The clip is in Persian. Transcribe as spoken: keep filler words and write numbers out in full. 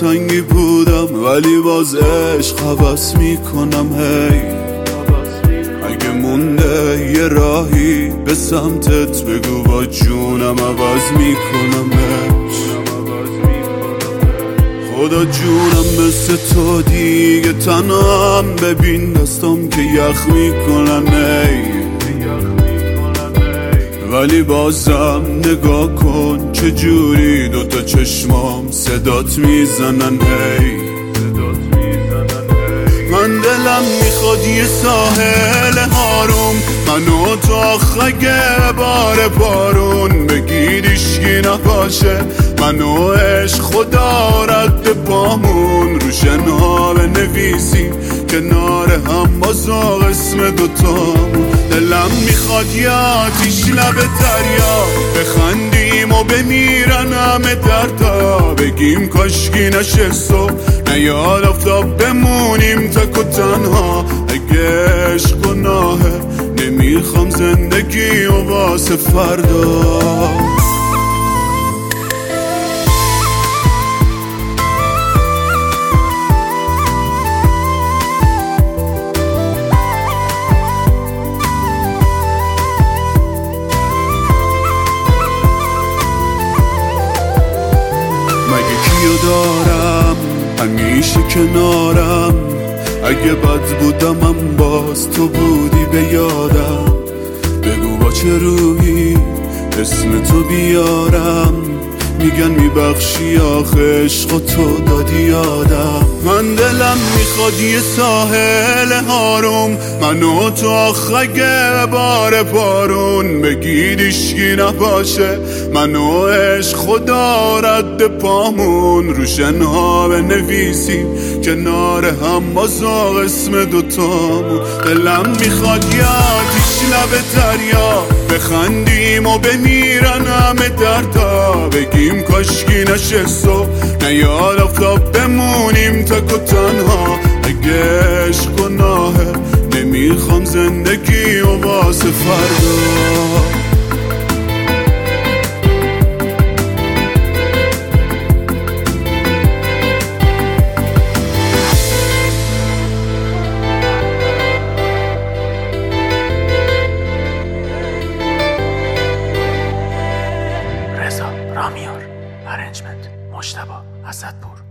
دلتنگی بودم ولی باز عشق حوض میکنم. هی اگه مونده یه راهی به سمتت بگو با جونم عوض میکنمش. خدا جونم مثل تو دیگه تنهام، ببین دستام که یخ میکنن ای. ولی بازم نگاه کن چجوری دوتا چشمام صدات میزنن هی. من دلم میخواد یه ساحل هاروم، منو تو آخه بار بارون بگید اشکی نباشه. منو عشق خدا رد پامون رو شنا بنویسیم کنار هم باز اسم دوتامون. دلم میخواد یه آتیش لب دریا بخندیم و بمیرن همه دردا، بگیم کاشکی نشه صبح نیاد آفتاب بمونیم تک و تنها. اگه عشق گناهه نمیخوام زندگی و واسه فردا. دارم همیشه کنارم، اگه بد بودم هم باز تو بودی به یادم. بگو با چه روحی اسم تو بیارم، میگن میبخشی آخه عشق و تو دادی یادم. من دلم میخواد یه ساحل هاروم، منو تو آخه بار بارون بگید اشکی نباشه. منو عشق خدا رد پامون رو شنها بنویسیم کنار هم باز اسم دوتامون. دلم میخواد یه آتیش لب دریا بخندیم و بمیرن همه دردا، بگیم کاشکی نشه صبح نیاد آفتاب بمونیم تک و تنها. اگه عشق گناهه نمیخوام زندگی و واسه فردا. رامیار، ارنجمنت، مجتبی، اسدپور.